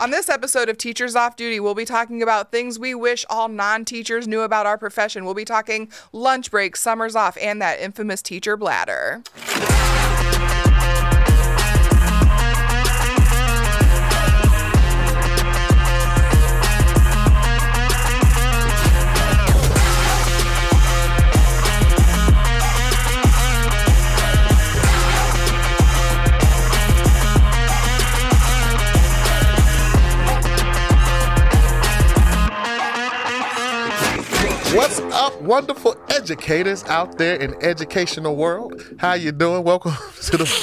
On this episode of Teachers Off Duty, we'll be talking about things we wish all non-teachers knew about our profession. We'll be talking lunch breaks, summers off, and that infamous teacher bladder. What's up, wonderful educators out there in the educational world? How you doing? Welcome to the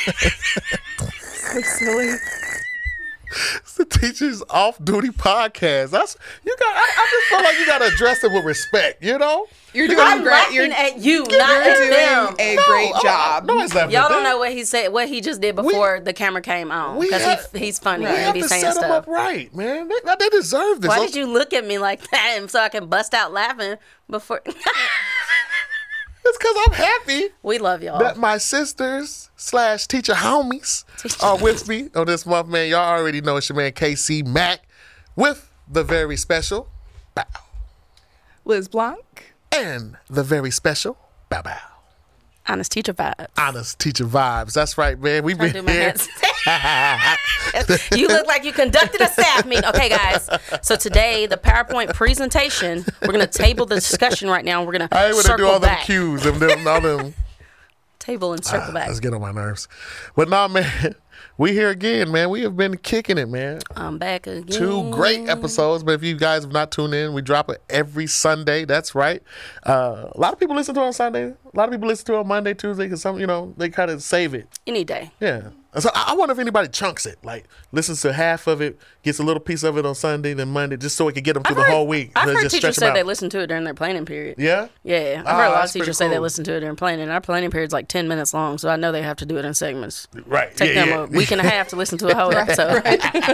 So silly. It's the Teachers Off Duty podcast. I just feel like you gotta address it with respect, you know? You're doing I'm great. laughing at you, not at doing them. a great job. No, it's not Y'all for don't them. know what he said, what he just did before the camera came on. Because he's funny We and have be to saying set them stuff. up right, man. They deserve this. Why did you look at me like that and so I can bust out laughing before? It's because I'm happy We love y'all. that my sisters / teacher homies are with me on this month, man. Y'all already know it's your man KC Mack with the very special Bow. Liz Blanc. And the very special Bow Bow. Honest teacher vibe. Honest teacher vibes. That's right, man. We've I been do my here. hands. You look like you conducted a staff meeting. Okay, guys. So today, the PowerPoint presentation, we're going to table the discussion right now. We're going I ain't to gonna do all circle them back. cues and them, all them. Table and circle back. Let's get on my nerves. But nah, man, we here again, man. We have been kicking it, man. I'm back again. 2 great episodes, but if you guys have not tuned in, we drop it every Sunday. That's right. A lot of people listen to it on Sunday. A lot of people listen to it on Monday, Tuesday, because some, they kind of save it. Any day. Yeah. So I wonder if anybody chunks it, like listens to half of it, gets a little piece of it on Sunday, then Monday, just so it can get them through the whole week. I've heard Just teachers stretch 'em say they out. listen to it during their planning period. Yeah? Yeah, I've heard a lot that's of teachers pretty say they cool. listen to it during planning. Our planning period's like 10 minutes long, so I know they have to do it in segments. Right. Take yeah, them yeah. a week and a half to listen to a whole episode.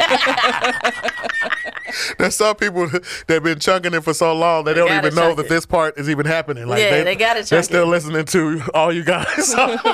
There's some people that have been chunking it for so long they don't gotta even know chunk that it. this part is even happening. Like Yeah, they gotta They're chunk still it. listening to all you guys.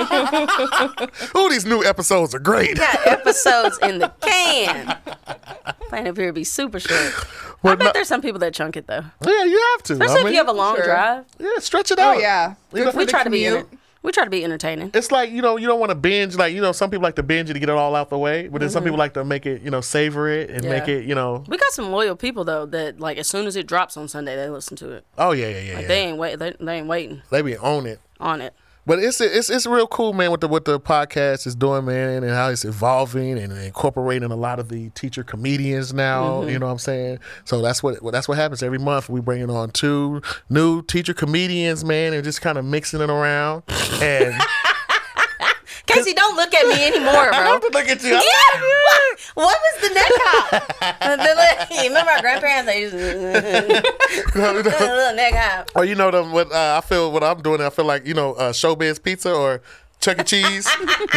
Ooh, these new episodes are great. Got episodes in the can. Planning period be super short. Well, I bet no- there's some people that chunk it though. Yeah, you have to. Especially if you have a long sure. drive. Yeah, stretch it Oh, out. yeah. You know, For We the try to be commute. we try to be entertaining. it's like, you don't want to binge. Like, some people like to binge it to get it all out the way. But then some people like to make it, savor it and make it, We got some loyal people though that like as soon as it drops on Sunday they listen to it. Oh, yeah. Like they ain't waiting They be on it. on it. But it's real cool, man, what the podcast is doing, man, and how it's evolving and incorporating a lot of the teacher comedians now. You know what I'm saying? So that's what happens every month. We bringing on 2 new teacher comedians, man, and just kind of mixing it around. And Casey, don't look at me anymore, I bro. have to look at you. Yeah. What was the neck hop? You remember our grandparents? They used to a little neck hop. Or what I feel what I'm doing. I feel like Showbiz Pizza or Chuck E. Cheese.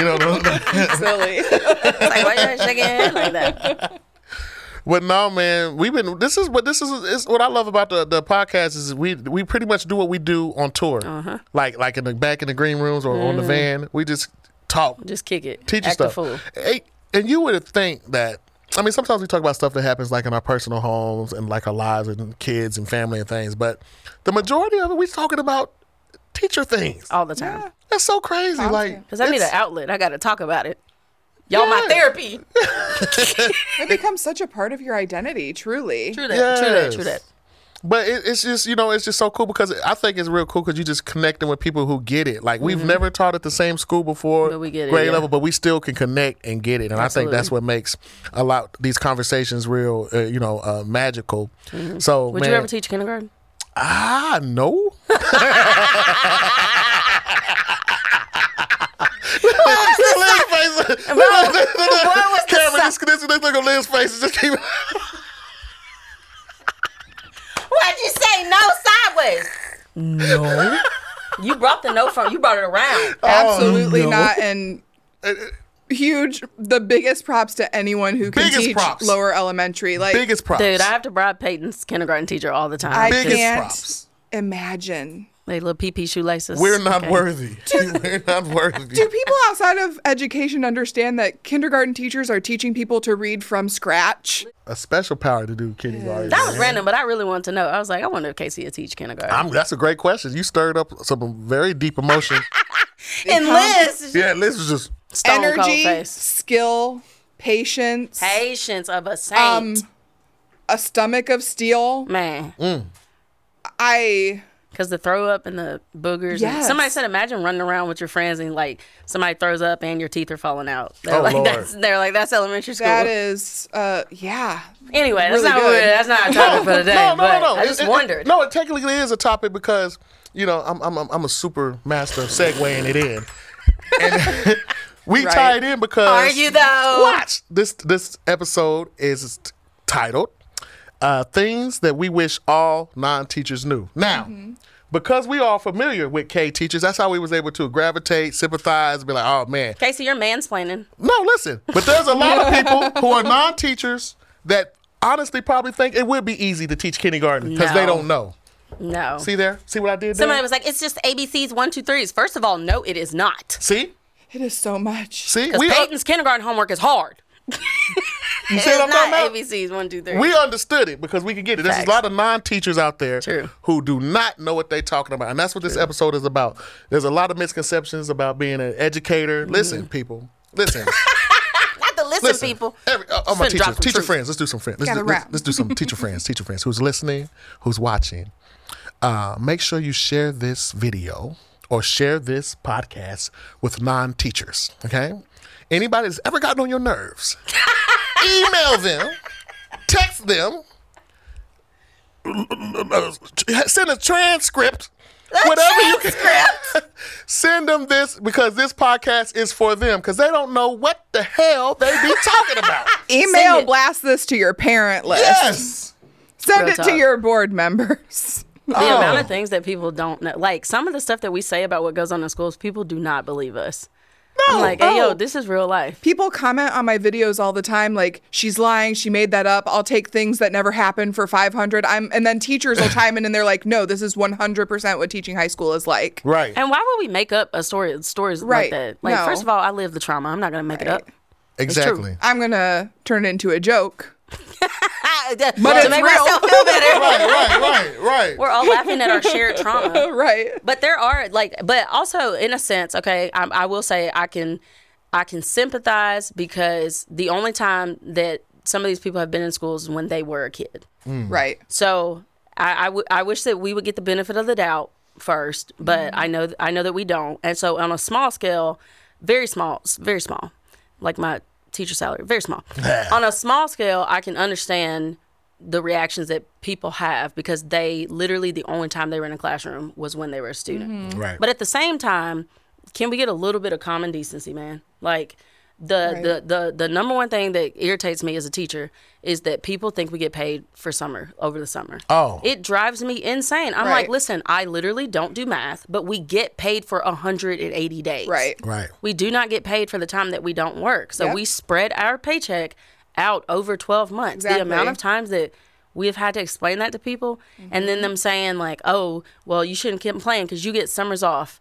Silly. It's like, why you shaking your head like that? But no, man, this is what I love about the podcast is we pretty much do what we do on tour, like back in the green rooms or on the van. We just talk, Just kick it. teacher Act a stuff. fool. Hey, and you would think that. I mean, sometimes we talk about stuff that happens like in our personal homes and like our lives and kids and family and things, but the majority of it we're talking about teacher things. All the time. Yeah. That's so crazy. Like, Because I need an it's- outlet. I got to talk about it. Y'all my Yeah. therapy. It becomes such a part of your identity, truly. True that. Yes. True that. But it's just, it's just so cool because I think it's real cool because you just connecting with people who get it. Like, we've never taught at the same school before, But we get it, grade yeah. level, but we still can connect and get it. And I think that's what makes these conversations real, magical. So, Would man, you ever teach kindergarten? No. Liz's face. What was the Camera, si- this look at Liz's face. Just keep. Why'd you say no sideways? No. You brought the no from. You brought it around. Absolutely no. not. And the biggest props to anyone who can Biggest teach props. lower elementary. Like, Biggest props. Dude, I have to bribe Peyton's kindergarten teacher all the time. I biggest can't props. imagine Like little pee-pee shoelaces. We're not worthy. We're not worthy. Do people outside of education understand that kindergarten teachers are teaching people to read from scratch? A special power to do kindergarten. That was random, but I really wanted to know. I was like, I wonder if Casey will teach kindergarten. That's a great question. You stirred up some very deep emotion. And Liz, Yeah, Liz was just... stone cold Energy, face. skill, patience, Patience of a saint. a stomach of steel. Man. Because the throw up and the boogers. And Yes. somebody said, imagine running around with your friends and like somebody throws up and your teeth are falling out. Oh, Like, Lord. they're like, that's elementary school. That is, yeah. Anyway, that's really not good. that's not a topic for today. No. but I just wondered. No, it technically is a topic because, I'm a super master of segueing it in. And we Right. tied in because... Are you though? Watch. This episode is titled Things That We Wish All Non-Teachers Knew. Now, because we are familiar with K teachers, that's how we was able to gravitate, sympathize, be like, oh, man. Casey, you're mansplaining. No, listen. But there's a lot of people who are non-teachers that honestly probably think it would be easy to teach kindergarten because they No. don't know. No. See there? See what I did there? Somebody was like, it's just ABCs 1, 2, 3s. First of all, no, it is not. See? It is so much. See? Because Peyton's kindergarten homework is hard. You It's see what I'm talking not about? ABCs 1, 2, 3. We understood it because we can get it. There's Facts. a lot of non-teachers out there True. who do not know what they're talking about. And that's what this episode is about. There's a lot of misconceptions about being an educator. Listen, people. Listen. Not the listen, people. My Finna drop teachers, some teacher truth. friends. Let's do some friends. Gotta wrap. Let's do some teacher friends who's listening, who's watching. Make sure you share this video or share this podcast with non-teachers, okay? Anybody that's ever gotten on your nerves, email them, text them, send a transcript, whatever you can. Send them this because this podcast is for them because they don't know what the hell they be talking about. Email Send it. blast this to your parent list. Yes. Send Real it talk. to your board members. The amount of things that people don't know. Like, some of the stuff that we say about what goes on in schools, people do not believe us. I'm like, hey, yo, this is real life. People comment on my videos all the time, like, she's lying, she made that up. I'll take things that never happened for 500. And then teachers will chime in and they're like, no, this is 100% what teaching high school is like. Right. And why would we make up stories like Right. that? Like, No. first of all, I live the trauma. I'm not going to make it up. Exactly. I'm going to turn it into a joke. But it's to make real. myself feel better. Right. We're all laughing at our shared trauma. Right. But there are but also in a sense, okay, I will say I can sympathize because the only time that some of these people have been in schools is when they were a kid. Right. So I wish that we would get the benefit of the doubt first, but I know that we don't. And so on a small scale, very small, like my teacher salary, very small. On a small scale, I can understand the reactions that people have because they literally the only time they were in a classroom was when they were a student. Right. But at the same time, can we get a little bit of common decency, man? Like the number one thing that irritates me as a teacher is that people think we get paid for over the summer. Oh. It drives me insane. I'm Right. like, listen, I literally don't do math, but we get paid for 180 days. Right. Right. We do not get paid for the time that we don't work. So Yep. we spread our paycheck out over 12 months. The Exactly. amount of times that we have had to explain that to people and then them saying like, oh, well, you shouldn't complain because you get summers off.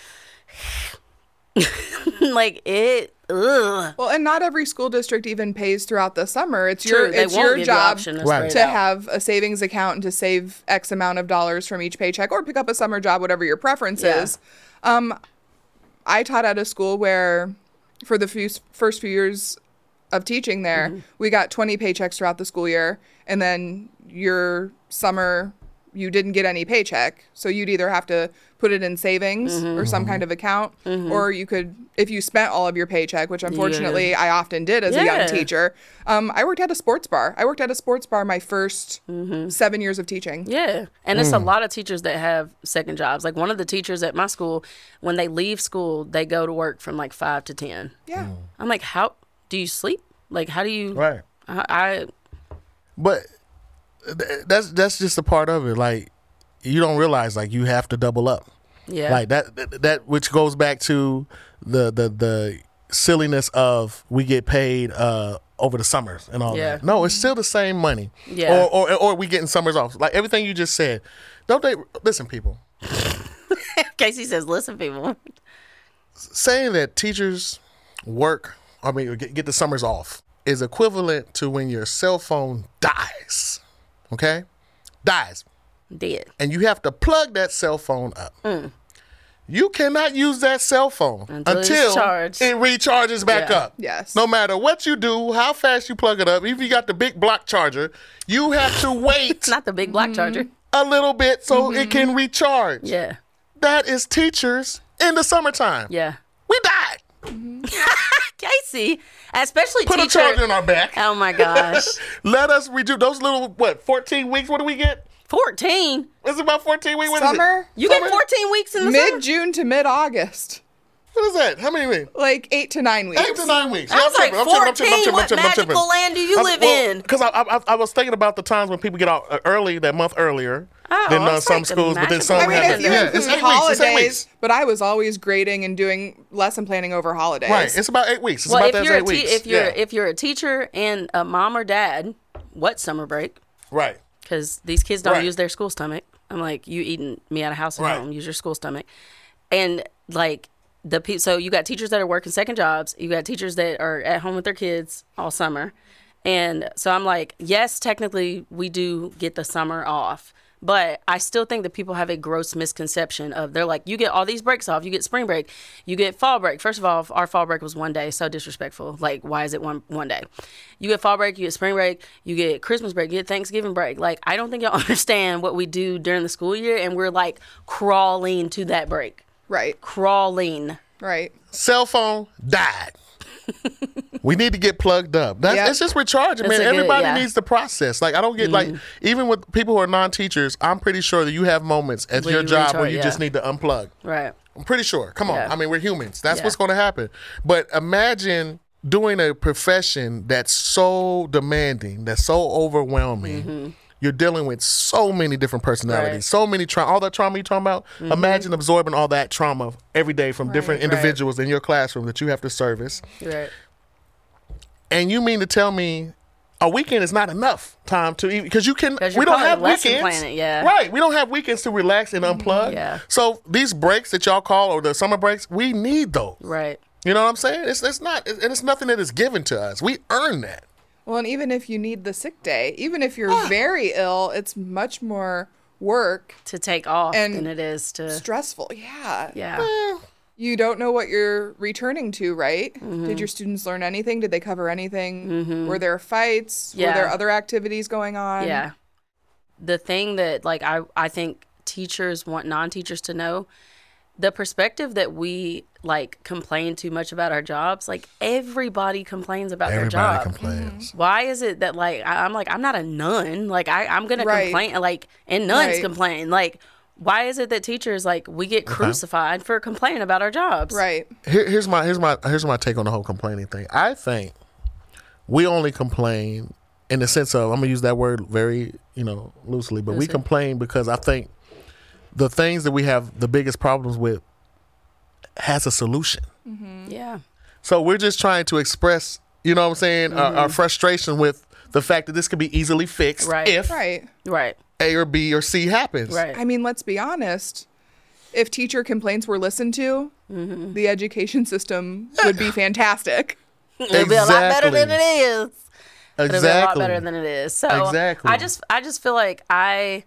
Like it, ugh. Well, and not every school district even pays throughout the summer. It's True, your they it's won't your give job you option to Right. spread to it out. have a savings account and to save X amount of dollars from each paycheck or pick up a summer job, whatever your preference Yeah. is. I taught at a school where for the first few years of teaching there, we got 20 paychecks throughout the school year. And then your summer, you didn't get any paycheck. So you'd either have to put it in savings or some kind of account, or you could, if you spent all of your paycheck, which unfortunately I often did as a Yeah. young teacher. I worked at a sports bar. I worked at a sports bar my first 7 years of teaching. Yeah. And it's a lot of teachers that have second jobs. Like one of the teachers at my school, when they leave school, they go to work from like 5 to 10. Yeah. I'm like, how do you sleep? Like, how do you? Right. I But that's just a part of it. Like you don't realize like you have to double up. yeah. Like that which goes back to the silliness of we get paid over the summers and all Yeah. that. No, it's still the same money. Yeah. Or we getting summers off. Like everything you just said. Don't they listen, people? Casey says, listen, people. Saying that teachers get the summers off is equivalent to when your cell phone dies. Okay? Dies. Dead. And you have to plug that cell phone up. You cannot use that cell phone until it recharges back up. Yes. No matter what you do, how fast you plug it up, even if you got the big block charger, you have to wait Not the big block charger. a little bit so it can recharge. Yeah. That is teachers in the summertime. Yeah. We died. Casey, especially Put teacher. a charger in our back. Oh my gosh. Let us redo those little, 14 weeks? What do we get? 14. It's about 14 weeks. What is it? Summer? You get 14 weeks in the summer? Mid-June to mid-August. What is that? How many weeks? Like 8 to 9 weeks. 8 to 9 weeks. I was like, 14? What magical land do you live in? Because I was thinking about the times when people get out early, that month earlier than some schools, but then some I mean, have if you it's 8 include weeks. holidays, It's 8 weeks. but I was always grading and doing lesson planning over holidays. Right. It's about 8 weeks. It's Well, about if you're, 8 weeks. if you're a teacher and a mom or dad, what summer break? Right. Because these kids don't Right. use their school stomach. I'm like, you eating me out of house and Right. home, use your school stomach. And like so you got teachers that are working second jobs. You got teachers that are at home with their kids all summer. And so I'm like, yes, technically we do get the summer off. But I still think that people have a gross misconception of, they're like, you get all these breaks off. You get spring break. You get fall break. First of all, our fall break was 1 day. So disrespectful. Like, why is it one day? You get fall break. You get spring break. You get Christmas break. You get Thanksgiving break. Like, I don't think y'all understand what we do during the school year. And we're like crawling to that break. Right. Crawling. Right. Cell phone died. We need to get plugged up. It's just recharging, man. Everybody needs the process. Like, I don't get, like, even with people who are non-teachers, I'm pretty sure that you have moments at your job where you just need to unplug. Right. I'm pretty sure. Come on. Yeah. I mean, we're humans. That's what's going to happen. But imagine doing a profession that's so demanding, that's so overwhelming. You're dealing with so many different personalities, so many all that trauma you're talking about. Imagine absorbing all that trauma every day from different individuals in your classroom that you have to service. Right. And you mean to tell me a weekend is not enough time to eat? Because we don't have lesson weekends. planning, Right. We don't have weekends to relax and unplug. Yeah. So these breaks that y'all call, or the summer breaks, we need those. Right. You know what I'm saying? It's nothing that is given to us. We earn that. Well, and even if you need the sick day, even if you're very ill, it's much more work To take off And than it is to. stressful. Yeah. Yeah. You don't know what you're returning to, right? Did your students learn anything? Did they cover anything? Were there fights? Yeah. Were there other activities going on? Yeah. The thing that, like, I think teachers want non-teachers to know, the perspective that we, like, complain too much about our jobs, like, everybody complains about their job. Everybody complains. Why is it that, like, I'm not a nun. Like, I'm going to Right. complain, like, and nuns Right. complain. Like, why is it that teachers, like, we get crucified for complaining about our jobs? Right. Here's my take on the whole complaining thing. I think we only complain in the sense of, I'm gonna use that word very, loosely, but we complain because I think the things that we have the biggest problems with has a solution. Yeah. So we're just trying to express, you know what I'm saying, our frustration with the fact that this could be easily fixed Right. if Right. Right. A or B or C happens. Right. I mean, let's be honest. If teacher complaints were listened to, the education system would be fantastic. It'll be a lot better than it is. It'll be a lot better than it is. So Exactly. I just feel like I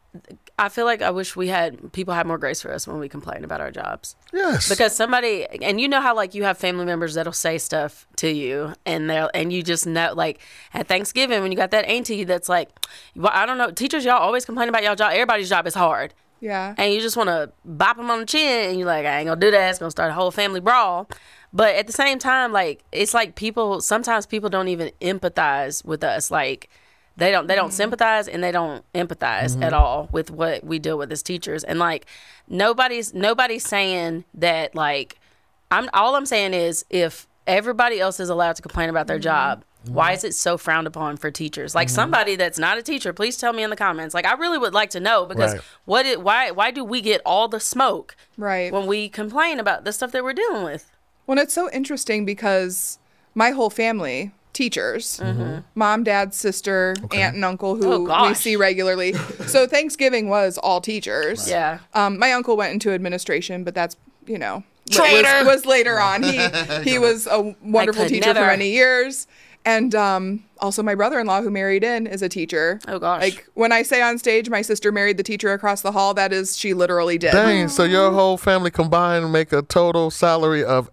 wish people had more grace for us when we complain about our jobs. Yes. Because somebody, and you know how, like, you have family members that'll say stuff to you, and you just know, like, at Thanksgiving when you got that auntie that's like, well, I don't know, teachers, y'all always complain about y'all job. Everybody's job is hard. Yeah. And you just want to bop them on the chin, and you're like, I ain't gonna do that. It's gonna start a whole family brawl. But at the same time, like, it's like sometimes people don't even empathize with us. Like, they don't sympathize and they don't empathize at all with what we deal with as teachers. And, like, nobody's saying that, like, all I'm saying is, if everybody else is allowed to complain about their job, why is it so frowned upon for teachers? Like, somebody that's not a teacher, please tell me in the comments. Like, I really would like to know, because why do we get all the smoke Right. when we complain about the stuff that we're dealing with? Well, it's so interesting because my whole family teachers. Mom, dad, sister, aunt, and uncle who Oh, we gosh. see regularly. So Thanksgiving was all teachers. Yeah. My uncle went into administration, but that's, you know, Traitor! was later on. He was a wonderful could teacher for never. many years. And also my brother-in-law who married in is a teacher. Oh, gosh. Like when I say on stage, my sister married the teacher across the hall, that is, she literally did. Dang, so your whole family combined make a total salary of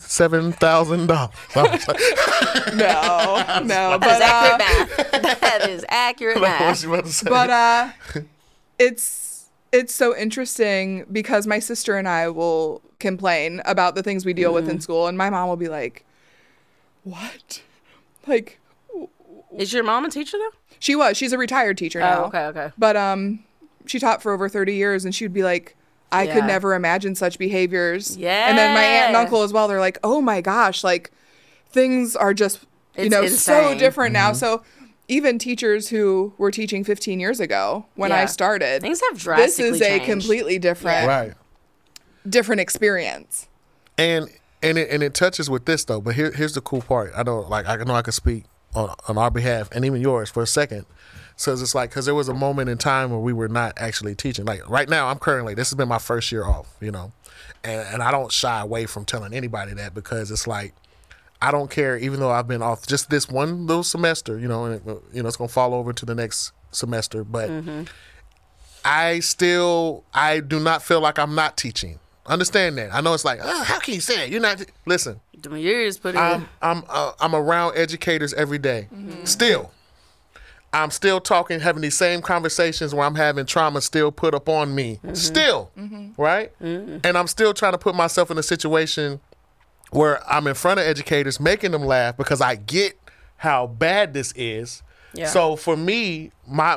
$87,000. No, That is but accurate math. That is accurate What math. you about to say? but it's so interesting because my sister and I will complain about the things we deal with in school, and my mom will be like, "What?" Like Is your mom a teacher though? she's a retired teacher now. Oh, okay. But she taught for over 30 years, and she would be like, I Yeah. could never imagine such behaviors. And then my aunt and Yeah. uncle as well, they're like, oh my gosh, like things are just, It's so insane. different now. So even teachers who were teaching 15 years ago when I Yeah. started, Things have this drastically is a changed. completely different, Right. different experience. And it touches with this though, but here's the cool part. I know I can speak on our behalf and even yours for a second. So it's like, because there was a moment in time where we were not actually teaching. Like right now, this has been my first year off, and I don't shy away from telling anybody that, because it's like, I don't care, even though I've been off just this one little semester, and it's going to fall over to the next semester, but I do not feel like I'm not teaching. Understand that. I know it's like, oh, how can you say that? You're not. Listen, Them years put in. I'm around educators every day. Still, I'm still having these same conversations where I'm having trauma still put up on me. Still, right? And I'm still trying to put myself in a situation where I'm in front of educators, making them laugh because I get how bad this is. Yeah. So for me,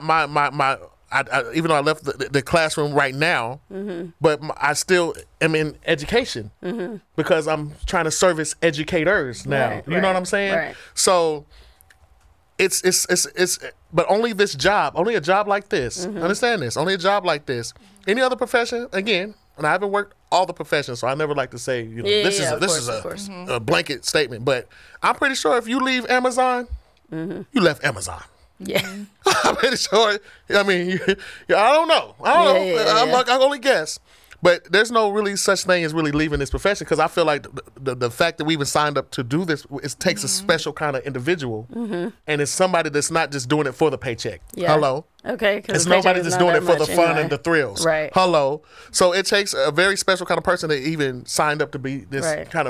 I even though I left the classroom right now, but I still am in education because I'm trying to service educators now. Right, you know what I'm saying? right. So it's but only a job like this. Understand this? Only a job like this. Any other profession, again, and I haven't worked all the professions, so I never like to say, this is a blanket statement. But I'm pretty sure if you leave Amazon, you left Amazon. Yeah. I'm pretty sure. I mean, I don't know. I can only guess. But there's no really such thing as really leaving this profession, because I feel like the fact that we even signed up to do this, it takes a special kind of individual, and it's somebody that's not just doing it for the paycheck. Yeah. Hello. Okay. It's nobody that's doing it for the fun and the thrills. Right. Hello. So it takes a very special kind of person that even signed up to be this kind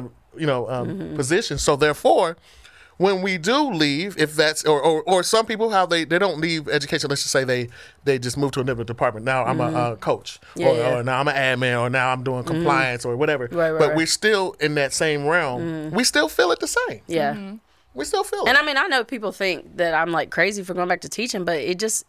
of position. So therefore, when we do leave, if that's or some people, how they don't leave education, let's just say they just move to a different department. Now I'm a coach, or now I'm an admin, or now I'm doing compliance or whatever. But we're still in that same realm. We still feel it the same. Yeah. We still feel it. And I mean, I know people think that I'm like crazy for going back to teaching, but it just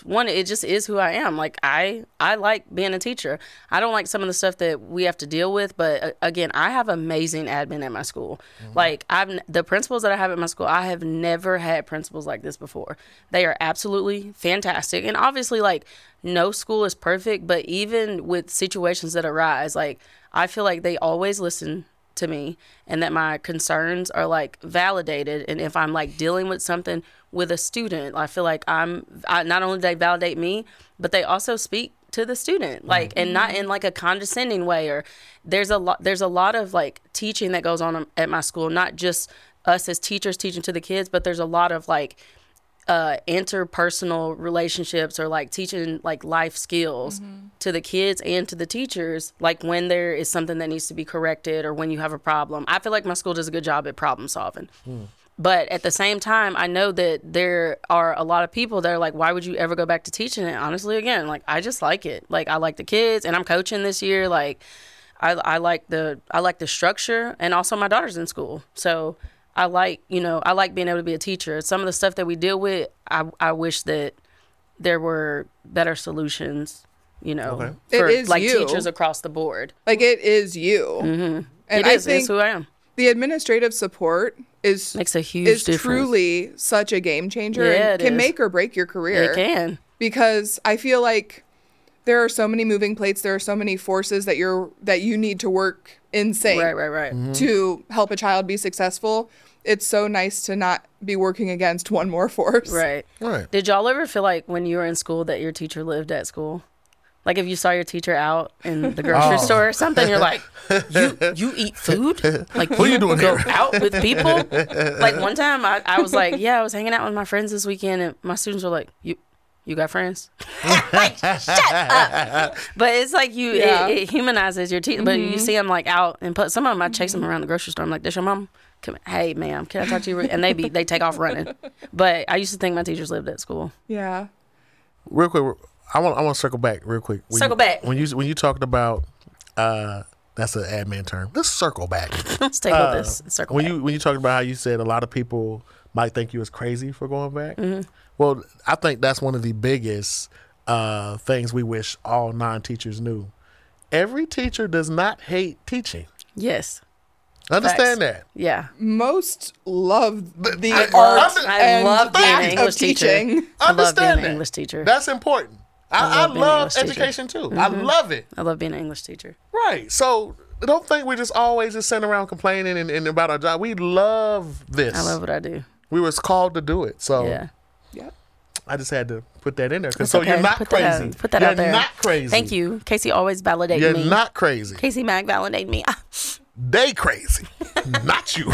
is who I am. Like I like being a teacher. I don't like some of the stuff that we have to deal with, but again, I have amazing admin at my school. Like the principals that I have at my school, I have never had principals like this before. They are absolutely fantastic. And obviously, like, no school is perfect, but even with situations that arise, like, I feel like they always listen to me and that my concerns are like validated. And if I'm like dealing with something with a student, I feel like not only do they validate me, but they also speak to the student, like, and not in like a condescending way. Or there's a lot of like teaching that goes on at my school, not just us as teachers teaching to the kids, but there's a lot of like interpersonal relationships, or like teaching like life skills to the kids and to the teachers, like when there is something that needs to be corrected or when you have a problem. I feel like my school does a good job at problem solving. But at the same time, I know that there are a lot of people that are like, why would you ever go back to teaching it? Honestly, again, like, I just like it. Like, I like the kids, and I'm coaching this year. Like, I like the structure, and also my daughter's in school, so I like being able to be a teacher. Some of the stuff that we deal with, I wish that there were better solutions, for It is like you. teachers across the board. Like, it is you. And It's who I am. the administrative support Makes a huge difference. Truly such a game changer, Yeah, and it can is. make or break your career. It can. Because I feel like there are so many moving plates, there are so many forces that you need to work in sync Right. to help a child be successful. it's so nice to not be working against one more force. Right. Right. Did y'all ever feel like when you were in school that your teacher lived at school? Like if you saw your teacher out in the grocery store or something, you're like, you eat food? Like What are you doing go here? out with people? Like one time I was like, yeah, I was hanging out with my friends this weekend and my students were like, you got friends? Like, shut up. But it's like it humanizes your teacher. But you see them like out and some of them I chase them around the grocery store. I'm like, that's your mom? Come, hey, ma'am, can I talk to you? And they take off running. But I used to think my teachers lived at school. Yeah. Real quick, I want to circle back real quick. When you talked about that's an admin term. Let's circle back. Let's take this. Circle when back. you talked about how you said a lot of people might think you was crazy for going back. Mm-hmm. Well, I think that's one of the biggest things we wish all non-teachers knew. Every teacher does not hate teaching. Yes. Understand Facts. that. Yeah. Most love the I art love- I and love being an fact English of teacher. teaching. I love being Understand an that. English teacher. That's important. I love being an love English teacher. education too. I love it. I love being an English teacher. Right. So don't think we're just always just sitting around complaining and about our job. We love this. I love what I do. We was called to do it. So Yeah. Yep. I just had to put that in there. It's So okay. you're not Put crazy. That out. Put that you're out there. not crazy. Thank you. Casey always validating You're me. not crazy. Casey Mack validating me. They crazy. Not you.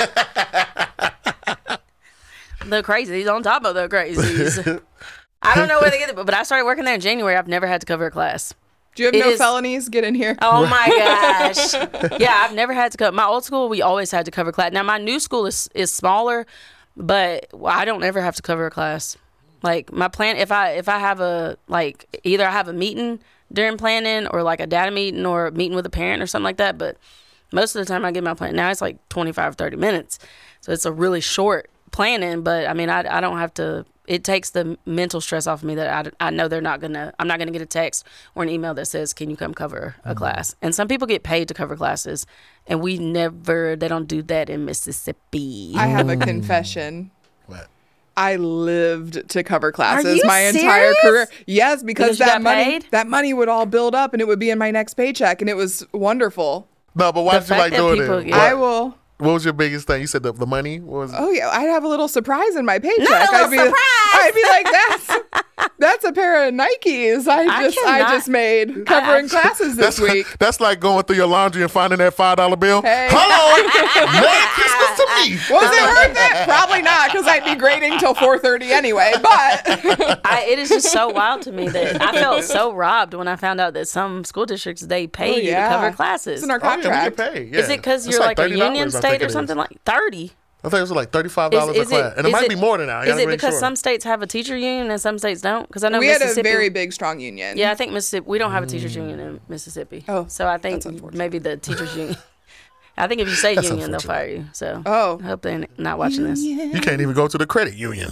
The crazies on top of the crazies. I don't know where they get it, but I started working there in January. I've never had to cover a class. Do you have It no is- felonies? Get in here. Oh my gosh. Yeah, I've never had to cover. My old school, we always had to cover class. Now, my new school is smaller, but I don't ever have to cover a class. Like, my plan, if I have a, like, either I have a meeting during planning or, like, a data meeting or a meeting with a parent or something like that, but most of the time I get my plan. Now it's like 25, 30 minutes. So it's a really short planning, but, I mean, I don't have to. It takes the mental stress off of me that I know I'm not going to get a text or an email that says, can you come cover a class? And some people get paid to cover classes, and they don't do that in Mississippi. I have a confession. What? I lived to cover classes you my entire serious? career. Yes, because Because you got paid? that money would all build up and it would be in my next paycheck, and it was wonderful. No, but why The did you fact like that doing people it? get- I will. What was your biggest thing? You said the money? What was Oh yeah, I'd have a little surprise in my paycheck. Not a little surprise! I'd be like, that's a pair of Nikes I cannot- just made covering classes this week. That's like going through your laundry and finding that $5 bill. Hey. Hello, Merry Christmas to me. Was it worth it? Probably not, because I'd be grading till 4:30 anyway. But It is just so wild to me that I felt so robbed when I found out that some school districts, they pay you to cover classes. It's in our Oh, yeah, we contract. get paid. Is yeah. it because It's you're like a $30, union I think state it or is. something like 30? I think it was like $35 a class. And it might be more than that. I Is gotta it make because sure. some states have a teacher union and some states don't? Because I know We had a Mississippi. very big, strong union. Yeah, I think Mississippi. We don't have a teachers union in Mississippi. Oh, so I think that's unfortunate. maybe the teachers union. I think if you say That's union, they'll unfortunate. fire you. So Oh. I hope they're not watching this. You can't even go to the credit union.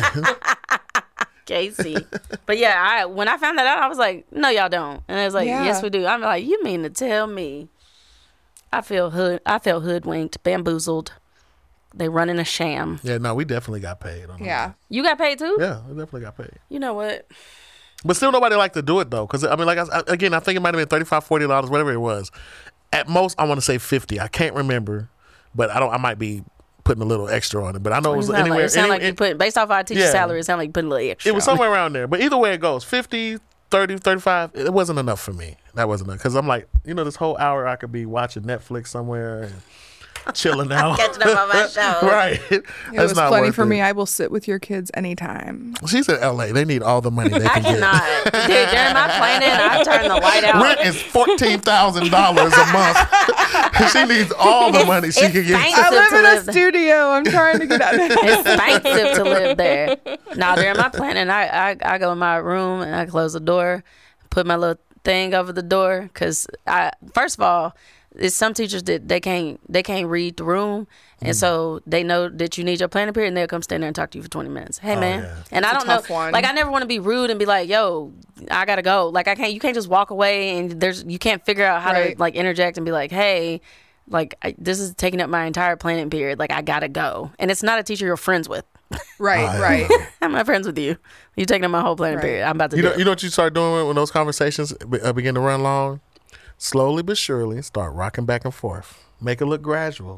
Casey. But yeah, when I found that out, I was like, no, y'all don't. And it was like, Yeah. yes, we do. I'm like, you mean to tell me? I felt hoodwinked, bamboozled. They running a sham. Yeah, no, we definitely got paid. On Yeah. You got paid too? that. Yeah, we definitely got paid. You know what? But still, nobody liked to do it though, because I mean, like again, I think it might have been $35, $40, whatever it was. At most, I want to say $50. I can't remember, but I might be putting a little extra on it. But I know it was anywhere. It sounded like you put, based off our teacher's Yeah. salary, it sounded like you put a little extra. It was on somewhere around there. But either way it goes, 50, 30, 35, it wasn't enough for me. That wasn't enough. Because I'm like, this whole hour I could be watching Netflix somewhere and chilling out. Catching up on my show. Right. It That's was not plenty worth for it. me. I will sit with your kids anytime. She's in LA. They need all the money they I can get. cannot. Dude, during my planning, I turn the light out. Rent is $14,000 a month. She needs all the money she it's can get. expensive I live to in live a studio. I'm trying to get out. It's expensive to live there. Now, during my planning, I go in my room and I close the door, put my little thing over the door, because first of all, it's some teachers that they can't read the room, and so they know that you need your planning period, and they'll come stand there and talk to you for 20 minutes. Hey, man. yeah. And I It's a don't know, tough one. like, I never want to be rude and be like, yo, I gotta go. Like, you can't just walk away and you can't figure out how Right. to like interject and be like, hey, like, this is taking up my entire planning period. Like, I gotta go. And it's not a teacher you're friends with. Right, right. I'm not friends with you. You taking up my whole planning Right. period. I'm about to You do know, it. you know what you start doing when those conversations begin to run long? Slowly but surely, start rocking back and forth. Make it look gradual.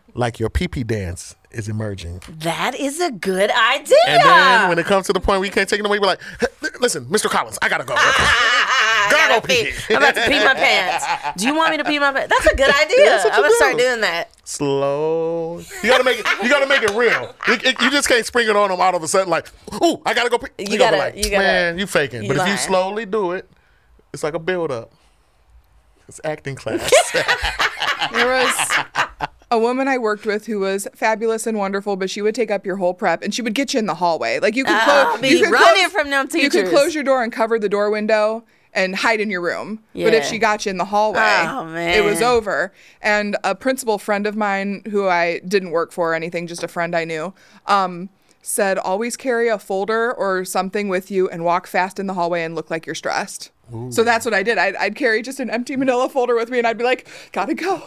like your pee-pee dance is emerging. That is a good idea. And then when it comes to the point where you can't take it away, you're like, hey, listen, Mr. Collins, I gotta go. Gotta pee. I'm about to pee my pants. Do you want me to pee my pants? That's a good idea. I'm gonna start doing that. Slow. You gotta make it real. You just can't spring it on them all of a sudden like, ooh, I gotta go pee. You gotta, man, you faking. But lying. if you slowly do it, it's like a build up. It's acting class. There was a woman I worked with who was fabulous and wonderful, but she would take up your whole prep and she would get you in the hallway. Like you could running from them teachers. You could close your door and cover the door window and hide in your room. Yeah. But if she got you in the hallway, it was over. And a principal friend of mine who I didn't work for or anything, just a friend I knew, said always carry a folder or something with you and walk fast in the hallway and look like you're stressed. Ooh. So that's what I did. I'd carry just an empty manila folder with me and I'd be like, gotta go.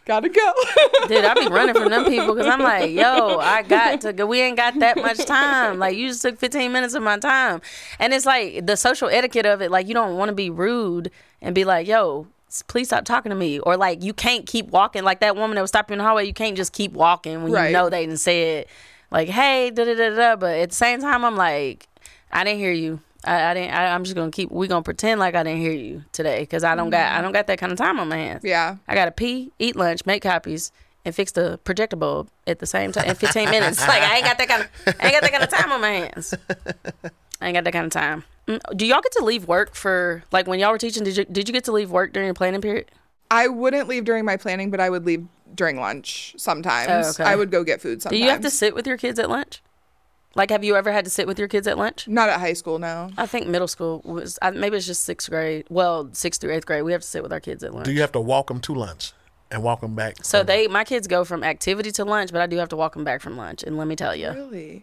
Dude, I'd be running from them people because I'm like, yo, I got to go. We ain't got that much time. Like, you just took 15 minutes of my time. And it's like the social etiquette of it. Like, you don't want to be rude and be like, yo, please stop talking to me. Or like, you can't keep walking. Like that woman that was stopping in the hallway, you can't just keep walking when you know they didn't say it. Like, hey, da-da-da-da. But at the same time, I'm like, I didn't hear you. I'm just gonna we gonna pretend like I didn't hear you today because I don't got that kind of time on my hands. Yeah, I gotta pee, eat lunch, make copies, and fix the projector bulb at the same time in 15 minutes. Like I ain't got that kind of time on my hands. I ain't got that kind of time. Do y'all get to leave work for like when y'all were teaching? Did you get to leave work during your planning period? I wouldn't leave during my planning, but I would leave during lunch sometimes. Oh, okay. I would go get food sometimes. Do you have to sit with your kids at lunch? Like, have you ever had to sit with your kids at lunch? Not at high school, no. I think middle school was, maybe it's just 6th grade. Well, 6th through 8th grade, we have to sit with our kids at lunch. Do you have to walk them to lunch and walk them back? So my kids go from activity to lunch, but I do have to walk them back from lunch. And let me tell you. Really?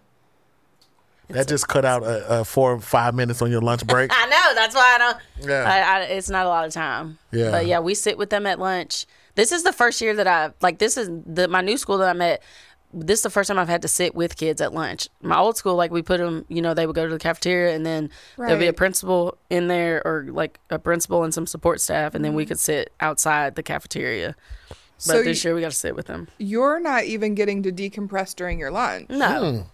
That just cut out 4 or 5 minutes on your lunch break. I know. That's why I don't. Yeah. It's not a lot of time. Yeah. But yeah, we sit with them at lunch. This is the first year that my new school that I'm at. This is the first time I've had to sit with kids at lunch. My old school, like we put them, they would go to the cafeteria and then there'd be a principal in there or like a principal and some support staff. And then we could sit outside the cafeteria. But this year we got to sit with them. You're not even getting to decompress during your lunch. No.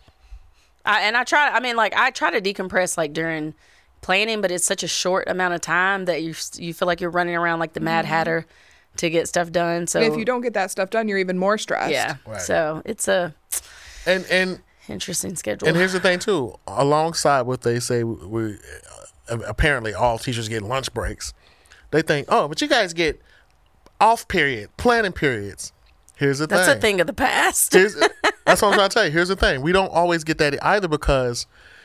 I try to decompress like during planning, but it's such a short amount of time that you feel like you're running around like the Mad Hatter to get stuff done. So and if you don't get that stuff done, you're even more stressed. Yeah. Right. So it's a and interesting schedule. And here's the thing too, alongside what they say, we apparently all teachers get lunch breaks. They think, oh, but you guys get off period, planning periods. Here's the thing. That's a thing of the past. That's what I'm trying to tell you. Here's the thing. We don't always get that either because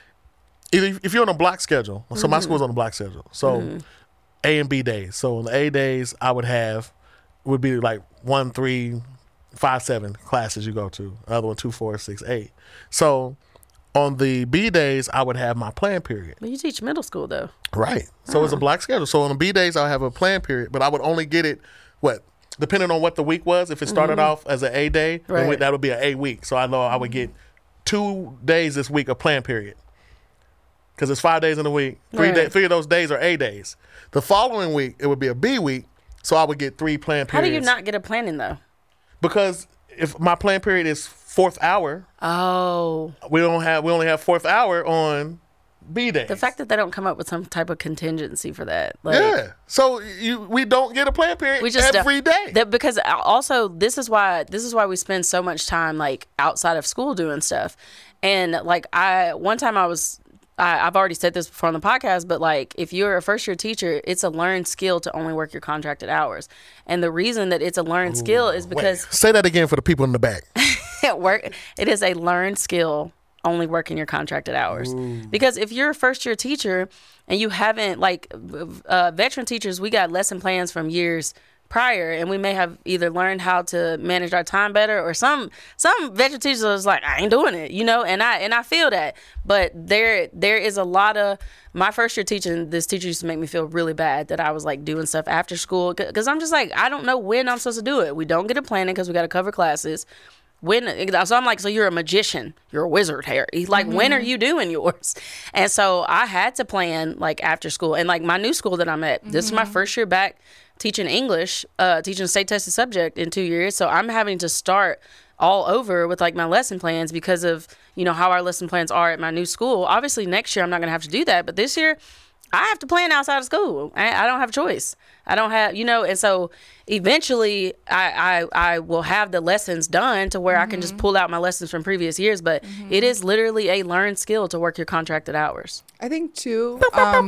if you're on a block schedule, so my school's on a block schedule. So A and B days. So on the A days, would be like 1, 3, 5, 7 classes you go to. Another one, 2, 4, 6, 8. So on the B days, I would have my plan period. But you teach middle school though. Right. So it's a block schedule. So on the B days, I'll have a plan period, but I would only get it, depending on what the week was. If it started off as an A day, then that would be an A week. So I know I would get 2 days this week of plan period. Because it's 5 days in a week. 3 of those days are A days. The following week, it would be a B week. So I would get 3 plan periods. How do you not get a planning though? Because if my plan period is 4th hour, we only have 4th hour on B days. The fact that they don't come up with some type of contingency for that, So we don't get a plan period every day. Because also this is why we spend so much time like outside of school doing stuff, and like one time I've already said this before on the podcast, but like if you're a first year teacher, it's a learned skill to only work your contracted hours. And the reason that it's a learned skill is because say that again for the people in the back. It is a learned skill only working your contracted hours. Because if you're a first year teacher and you haven't veteran teachers, we got lesson plans from years prior, and we may have either learned how to manage our time better, or some veteran teachers was like, I ain't doing it, and I feel that. But there is a lot of my first year teaching. This teacher used to make me feel really bad that I was like doing stuff after school because I'm just like, I don't know when I'm supposed to do it. We don't get a planning because we got to cover classes. So I'm like, so you're a magician, you're a wizard, Harry. Like, when are you doing yours? And so I had to plan like after school, and like my new school that I'm at, this is my first year back teaching English, teaching a state tested subject in 2 years. So I'm having to start all over with like my lesson plans because of, you know, how our lesson plans are at my new school. Obviously next year I'm not going to have to do that, but this year I have to plan outside of school. I don't have a choice. I don't have, you know, and so eventually I will have the lessons done to where I can just pull out my lessons from previous years, but it is literally a learned skill to work your contracted hours. I think too,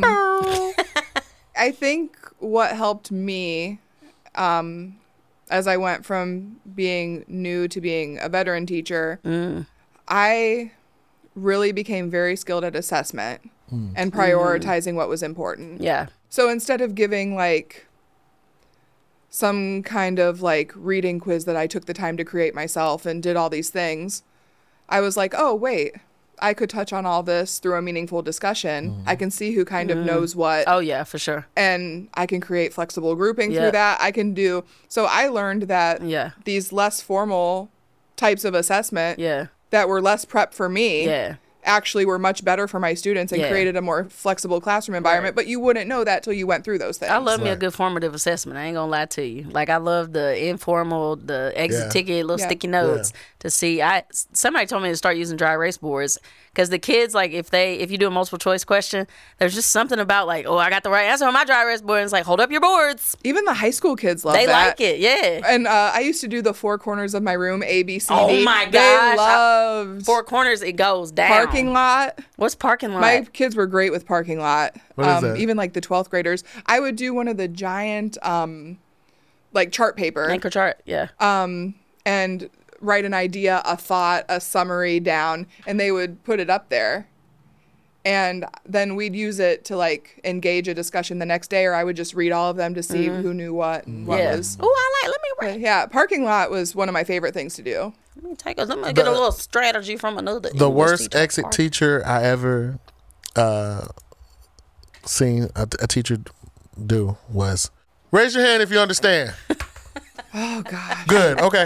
I think what helped me as I went from being new to being a veteran teacher, I really became very skilled at assessment and prioritizing what was important. Yeah. So instead of giving like some kind of like reading quiz that I took the time to create myself and did all these things, I was like, oh, wait, I could touch on all this through a meaningful discussion. I can see who kind of knows what. Oh, yeah, for sure. And I can create flexible grouping through that. I can do. So I learned that these less formal types of assessment that were less prep for me actually were much better for my students and created a more flexible classroom environment. But you wouldn't know that till you went through those things. I love me a good formative assessment. I ain't gonna lie to you. Like, I love the informal, the exit ticket, little sticky notes to see. Somebody told me to start using dry erase boards because the kids, like, if you do a multiple choice question, there's just something about like, oh, I got the right answer on my dry erase board. And it's like, hold up your boards. Even the high school kids love that. They like it, yeah. And I used to do the four corners of my room, A, B, C, D. Oh my gosh. They loved four corners, it goes down. Parking lot. What's parking lot? My kids were great with parking lot. What is that? Even like the 12th graders. I would do one of the giant like chart paper. Anchor chart, yeah. And write an idea, a thought, a summary down, and they would put it up there. And then we'd use it to like engage a discussion the next day, or I would just read all of them to see who knew what and what was. Oh, let me write. But yeah, parking lot was one of my favorite things to do. Let me get a little strategy from another. The worst exit teacher I ever seen a teacher do was raise your hand if you understand. Oh God. Good. Okay.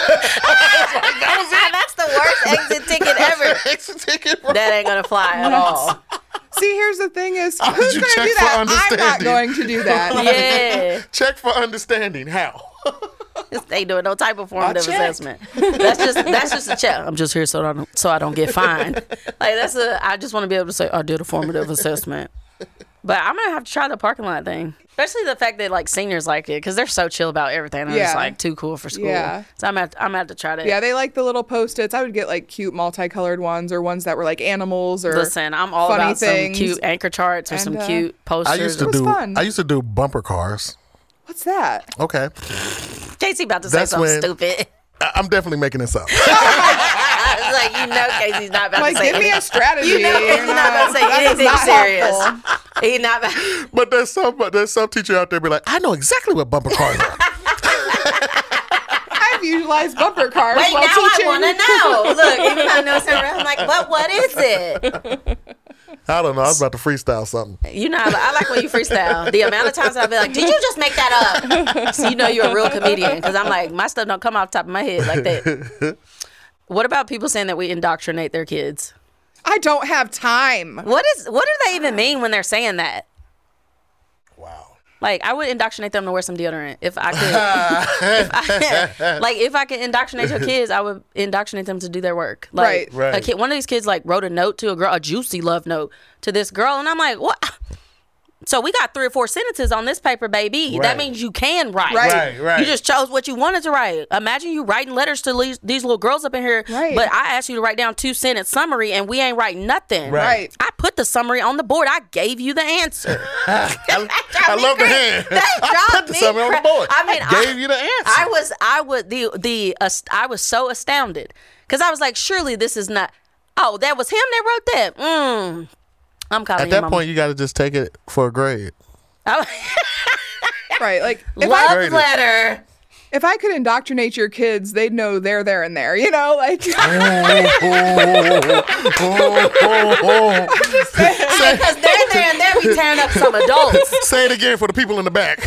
That's the worst exit ticket ever. Exit ticket. Bro. That ain't gonna fly at all. See, here's the thing is, How who's did going you to do check for that? I'm not understanding? going to do that. Yeah. Check for understanding. How? They ain't doing no type of formative assessment. That's just a check. I'm just here so I don't get fined. Like I just want to be able to say I did a formative assessment. But I'm gonna have to try the parking lot thing, especially the fact that like seniors like it because they're so chill about everything. And it's like too cool for school. Yeah. So I'm gonna have to try that. Yeah, they like the little Post-its. I would get like cute multicolored ones or ones that were like animals or listen. I'm all funny about things. some cute anchor charts or some cute posters. I used to do bumper cars. What's that? Okay. Casey about to say something stupid. I'm definitely making this up. It's like, you know, Casey's not about like, to say give me a strategy. You know, Casey's not about to say anything serious. He's not about. But there's some teacher out there be like, I know exactly what bumper cars are. I've utilized bumper cars Wait, while now teaching. I want to know. Look, even though I know something, I'm like, what is it? I don't know. I was about to freestyle something. You know, I like when you freestyle. The amount of times I've been like, did you just make that up? So you know you're a real comedian. Because I'm like, my stuff don't come off the top of my head like that. What about people saying that we indoctrinate their kids? I don't have time. What do they even mean when they're saying that? Wow. Like, I would indoctrinate them to wear some deodorant if I could. If I could indoctrinate your kids, I would indoctrinate them to do their work. Like, right. A kid, one of these kids like wrote a note to a girl, a juicy love note to this girl, and I'm like, what? So we got 3 or 4 sentences on this paper, baby. Right. That means you can write. Right. You just chose what you wanted to write. Imagine you writing letters to these little girls up in here, but I asked you to write down 2-sentence summary, and we ain't writing nothing. Right. I put the summary on the board. I gave you the answer. I love the hand. I put the summary on the board. I mean, I gave you the answer. I was so astounded because I was like, surely this is not. Oh, that was him that wrote that. I'm calling At that point, you got to just take it for a grade. Right. Like, love letter. If I could indoctrinate your kids, they'd know they're there and there. You know, like. I'm just saying. Because they're there and there, we tearing up some adults. Say it again for the people in the back.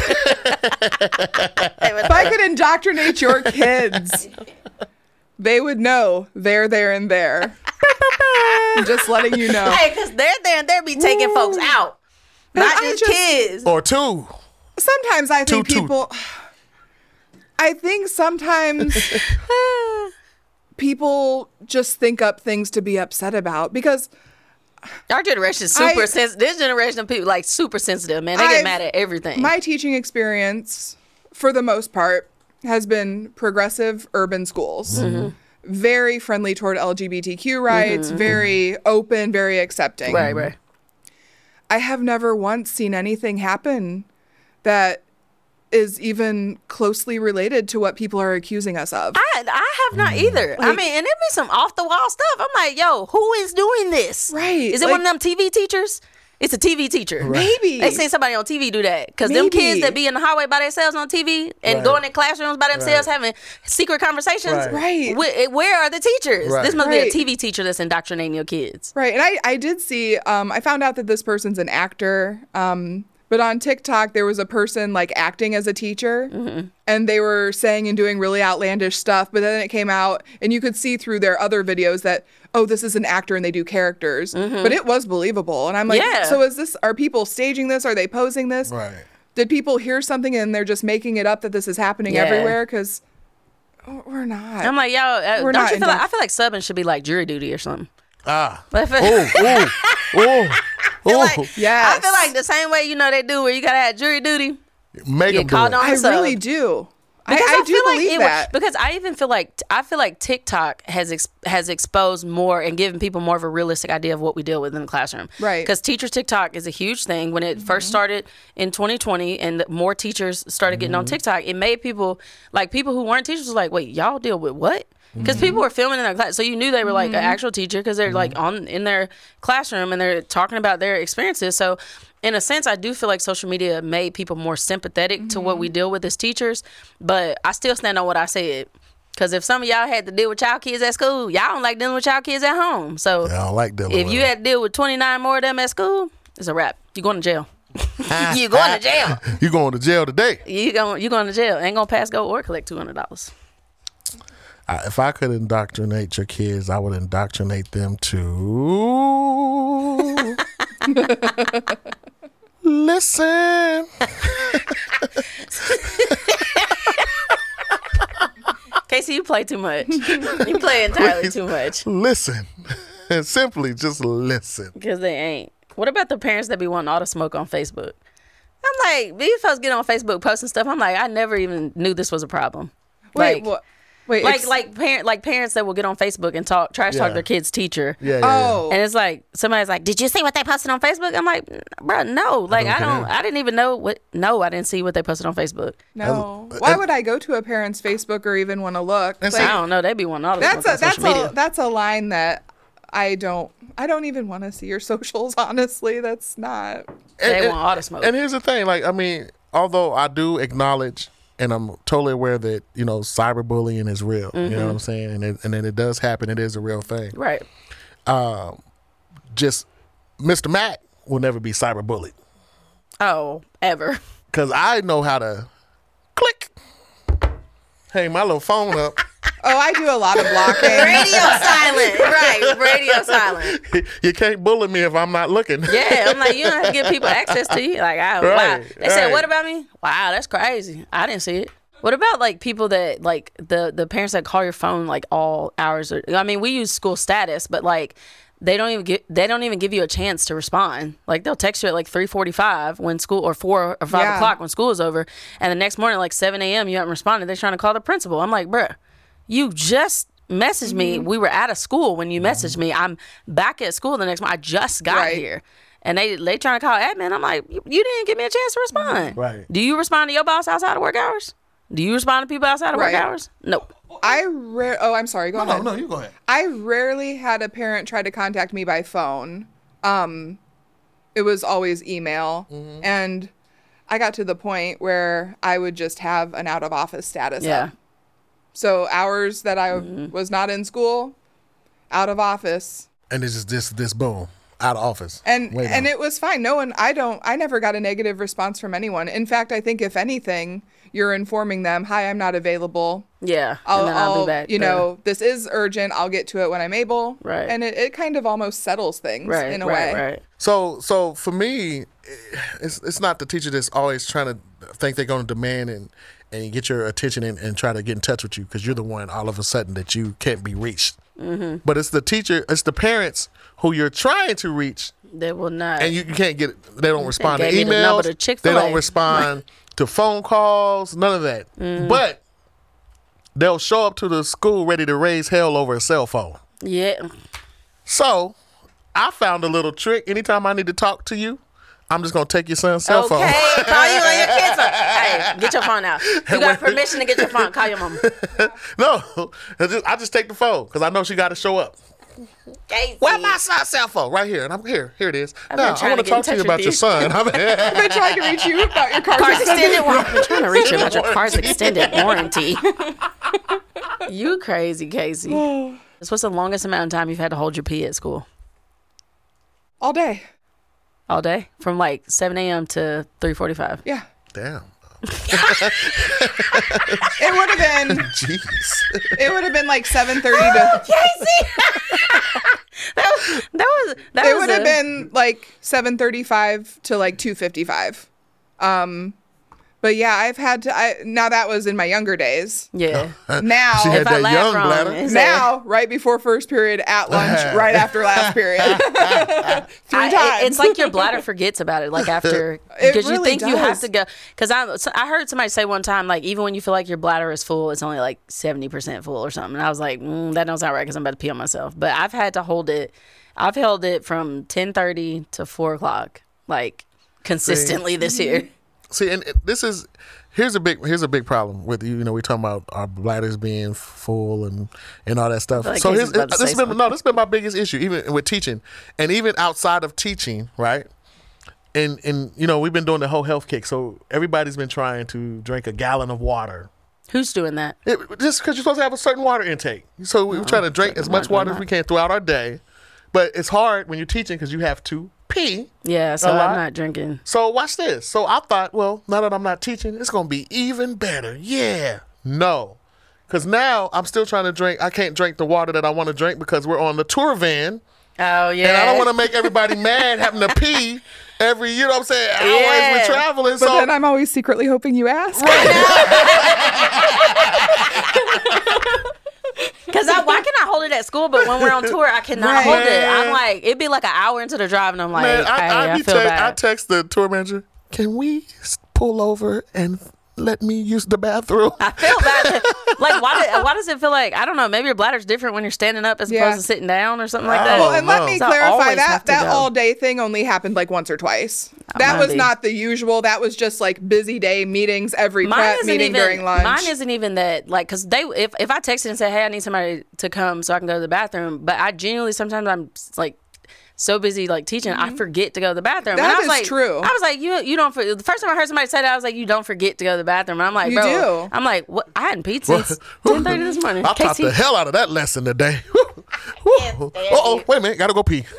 If I could indoctrinate your kids, they would know they're there and there. I'm just letting you know. Hey, because they're there and they're be taking folks out. Not just kids. Or 2. Sometimes I think people. I think sometimes people just think up things to be upset about because our generation is super sensitive. This generation of people like super sensitive, man. They get mad at everything. My teaching experience, for the most part, has been progressive urban schools. Very friendly toward LGBTQ rights, very open, very accepting. Right. I have never once seen anything happen that is even closely related to what people are accusing us of. I have not either. I mean, and it be some off the wall stuff. I'm like, yo, who is doing this? Right. Is it one of them TV teachers? It's a TV teacher. Maybe. They seen somebody on TV do that. Because them kids that be in the hallway by themselves on TV and going in classrooms by themselves having secret conversations. Right. Where are the teachers? Right. This must be a TV teacher that's indoctrinating your kids. Right. And I did see, I found out that this person's an actor. But on TikTok, there was a person like acting as a teacher and they were saying and doing really outlandish stuff. But then it came out and you could see through their other videos that, oh, this is an actor and they do characters. But it was believable. And I'm like, so are people staging this? Are they posing this? Right. Did people hear something and they're just making it up that this is happening everywhere? Because we're not. I'm like, yo, I feel like subbing should be like jury duty or something. Yes. I feel like the same way, they do where you got to have jury duty. Make them called do it. on. I really do. I do believe that. Because I even feel like TikTok has exposed more and given people more of a realistic idea of what we deal with in the classroom. Right. Because teacher TikTok is a huge thing. When it first started in 2020 and more teachers started getting on TikTok, it made people who weren't teachers was like, wait, y'all deal with what? Because people were filming in their class, so you knew they were like an actual teacher because they're like in their classroom and they're talking about their experiences. So, in a sense, I do feel like social media made people more sympathetic to what we deal with as teachers. But I still stand on what I said. Because if some of y'all had to deal with y'all kids at school, y'all don't like dealing with y'all kids at home. So, I don't like dealing if with you them. had to deal with 29 more of them at school, it's a wrap. You're going to jail. You're going to jail. You going to jail today? You going to jail. Ain't going to pass go or collect $200. If I could indoctrinate your kids, I would indoctrinate them to listen. Casey, you play too much. You play entirely too much. Listen. Simply just listen. Because they ain't. What about the parents that be wanting all the smoke on Facebook? I'm like, these folks get on Facebook posting stuff. I'm like, I never even knew this was a problem. Wait, what? Wait, parents that will get on Facebook and trash talk their kid's teacher. Oh, and it's like somebody's like, "Did you see what they posted on Facebook?" I'm like, "Bro, no. Like, I didn't even know what. No, I didn't see what they posted on Facebook. No. Why would I go to a parent's Facebook or even want to look? I don't know. They be wanting all this on social media. That's a line that I don't even want to see your socials. Honestly, that's not. They want all the smoke. And here's the thing, although I do acknowledge. And I'm totally aware that, cyberbullying is real. You know what I'm saying? And then it does happen. It is a real thing. Right. Just Mr. Mac will never be cyberbullied. Oh, ever. Because I know how to click. Hang my little phone up. Oh, I do a lot of blocking. Radio silent. Right. Radio silent. You can't bully me if I'm not looking. Yeah. I'm like, you don't have to give people access to you. Like, wow. They said, what about me? Wow, that's crazy. I didn't see it. What about people that the parents that call your phone all hours? We use school status, but they don't even give you a chance to respond. They'll text you at 3:45 when school or 4 or 5 o'clock when school is over, and the next morning 7 a.m. you haven't responded. They're trying to call the principal. I'm like, bruh, you just messaged me. We were out of school when you messaged me. I'm back at school the next morning. I just got here. And they trying to call admin. I'm like, you didn't give me a chance to respond. Right. Do you respond to your boss outside of work hours? Do you respond to people outside of work hours? No. I'm sorry. Go ahead. No, you go ahead. I rarely had a parent try to contact me by phone. It was always email. And I got to the point where I would just have an out of office status up. So hours that I was not in school, out of office. And it's just this boom, out of office. And it was fine. I never got a negative response from anyone. In fact, I think if anything, you're informing them, hi, I'm not available. Yeah. I'll be back. This is urgent. I'll get to it when I'm able. Right. And it kind of almost settles things in a way. Right. So for me, it's not the teacher that's always trying to think they're going to demand and get your attention and try to get in touch with you because you're the one all of a sudden that you can't be reached. Mm-hmm. But it's the teacher, it's the parents who you're trying to reach. They will not. And you can't get, they don't respond to gave me the emails. number to Chick-fil-A. They don't respond to phone calls, none of that. But they'll show up to the school ready to raise hell over a cell phone. Yeah. So I found a little trick. Anytime I need to talk to you, I'm just going to take your son's cell phone. Okay, call you on your kid's phone. Hey, get your phone out. You got permission to get your phone. Call your mom. No, I just take the phone because I know she got to show up. Casey. Where's my son's cell phone? Right here. And I'm here. Here it is. Now, I trying want to to get in talk to you touch about with your you. son. I've been trying to reach you about your car's Extended warranty. I'm trying to reach you about your car's extended warranty. You crazy, Casey. What's the longest amount of time you've had to hold your pee at school? All day. All day? From like 7 a.m. to 3:45? Yeah. Damn. It would have been. Jeez. It would have been like 7:30 to. Casey! that was It would have been like 7:35 to like 2:55. But yeah, I've had to. Now that was in my younger days. Yeah. Now, She had If I that laugh young wrong, bladder. it's now, right before first period, at lunch, right after last period, 3 times. It's like your bladder forgets about it, like after, because you really think you have does. to go. Because I heard somebody say one time, like even when you feel like your bladder is full, it's only like 70% full or something. And I was like, that don't sound right because I'm about to pee on myself. But I've had to hold it. I've held it from 10:30 to 4 o'clock, like consistently this year. See, and here's a big problem with you know we talking about our bladders being full and all that stuff. like So Casey's about to this say has been my biggest issue even with teaching, and even outside of teaching, right? And you know we've been doing the whole health kick, so everybody's been trying to drink a gallon of water. Who's doing that? Just because you're supposed to have a certain water intake, so we're trying to drink as much water as we can throughout our day. But it's hard when you're teaching because you have to pee. Yeah, so a lot. I'm not drinking. So watch this. So I thought, well, now that I'm not teaching, it's going to be even better. Yeah. No. Because now I'm still trying to drink. I can't drink the water that I want to drink because we're on the tour van. Oh, yeah. And I don't want to make everybody mad having to pee every, you know what I'm saying, hour as we're traveling. But So then I'm always secretly hoping you ask. Because why can I hold it at school, but when we're on tour, I cannot hold it. I'm like, it'd be like an hour into the drive, and I'm like, man, I feel I bad. text the tour manager, can we pull over and let me use the bathroom? I feel bad. Like, why does it feel like, I don't know, maybe your bladder's different when you're standing up as opposed to sitting down or something like that? Well, and let no. me So I clarify always have that to go. all day thing only happened like once or twice. That mine was be. not the usual. That was just like busy day meetings, every Mine prep isn't meeting even, during lunch. Mine isn't even that, like, because if I texted and said, hey, I need somebody to come so I can go to the bathroom, but I genuinely, sometimes I'm like, so busy like teaching, I forget to go to the bathroom. That and I was is like, true. I was like, you don't. The first time I heard somebody say that, I was like, you don't forget to go to the bathroom. And I'm like, You bro, do. I'm like, what? I hadn't peed since 10:30 this morning. I taught Casey, the hell out of that lesson today. Uh-oh, wait a minute, gotta go pee.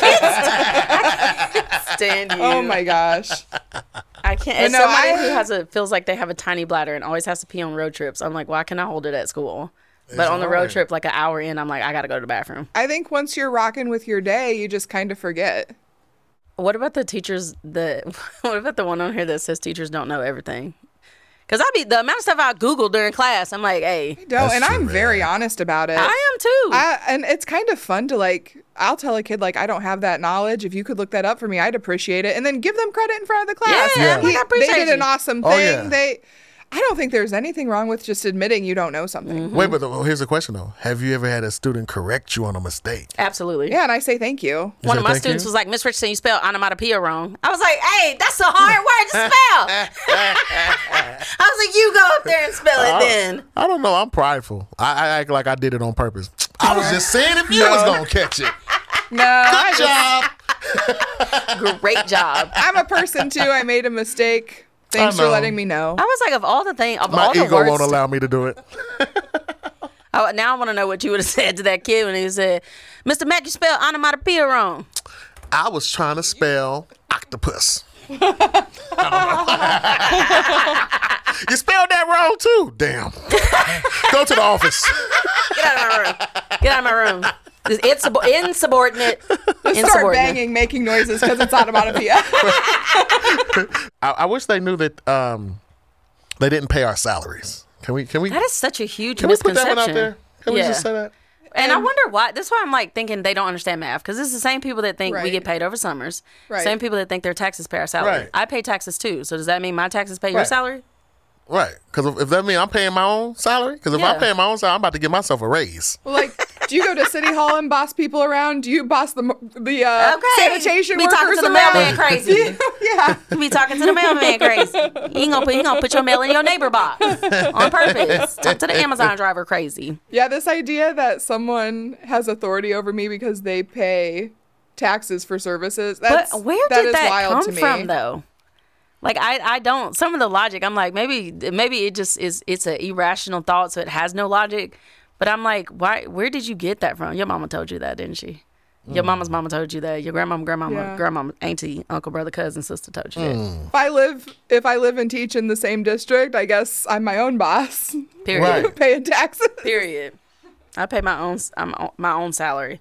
stand you. Oh my gosh. I can't. As no, somebody who feels like they have a tiny bladder and always has to pee on road trips, I'm like, why can I hold it at school? But on the road hard. trip, like an hour in, I'm like, I gotta go to the bathroom. I think once you're rocking with your day, you just kind of forget. What about the teachers what about the one on here that says teachers don't know everything? Because the amount of stuff I Google during class, I'm like, hey, Don't, That's and true, I'm man. very honest about it. I am too. And it's kind of fun to like, I'll tell a kid like, I don't have that knowledge. If you could look that up for me, I'd appreciate it. And then give them credit in front of the class. Yeah, like, I appreciate they did an you. awesome Oh, thing. yeah. I don't think there's anything wrong with just admitting you don't know something. Wait, but here's the question though. Have you ever had a student correct you on a mistake? Absolutely. Yeah, and I say thank you. One of my thank students you? was like, Miss Richardson, you spelled onomatopoeia wrong. I was like, hey, that's a hard word to spell. I was like, you go up there and spell it then. I don't know. I'm prideful. I act like I did it on purpose. I was just saying if you was gonna catch it. No, Good job. Great job. I'm a person too. I made a mistake. Thanks I for know. letting me know. I was like, of all the things, of My all the ego words. won't allow me to do it. Now I want to know what you would have said to that kid when he said, Mr. Mack, you spelled onomatopoeia wrong. I was trying to spell octopus. You spelled that wrong too. Damn. Go to the office. Get out of my room. Get out of my room. It's insubordinate. Start Insubordinate. banging, making noises because it's onomatopoeia. I wish they knew that they didn't pay our salaries. Can we? That is such a huge Can we put misconception. that one out there? Can we Yeah. just say that? And I wonder why. That's why I'm like thinking they don't understand math, because it's the same people that think we Right. get paid over summers. Right. Same people that think their taxes pay our salary. Right. I pay taxes too. So does that mean my taxes pay your Right. salary? Right. Because if that means I'm paying my own salary, because if Yeah. I'm paying my own salary, I'm about to give myself a raise. Well, like, do you go to City Hall and boss people around? Do you boss the sanitation Be workers talking to the around? mailman crazy. Yeah. You be talking to the mailman crazy. You ain't gonna put your mail in your neighbor box on purpose. Talk to the Amazon driver crazy. Yeah, this idea that someone has authority over me because they pay taxes for services. That's, But where that did is that wild come to me. from, though? Like I don't. Some of the logic, I'm like, maybe it just is. It's an irrational thought, so it has no logic. But I'm like, why? Where did you get that from? Your mama told you that, didn't she? Your mama's mama told you that. Your grandmama, Yeah. grandmama, auntie, uncle, brother, cousin, sister told you that. If I live and teach in the same district, I guess I'm my own boss. Period. Right. Paying taxes. Period. I pay my own. My own salary.